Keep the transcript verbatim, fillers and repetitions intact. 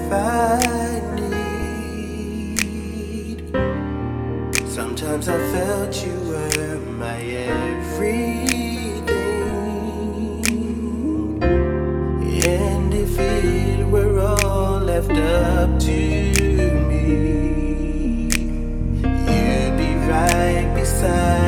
I need. Sometimes I felt you were my everything, and if it were all left up to me, you'd be right beside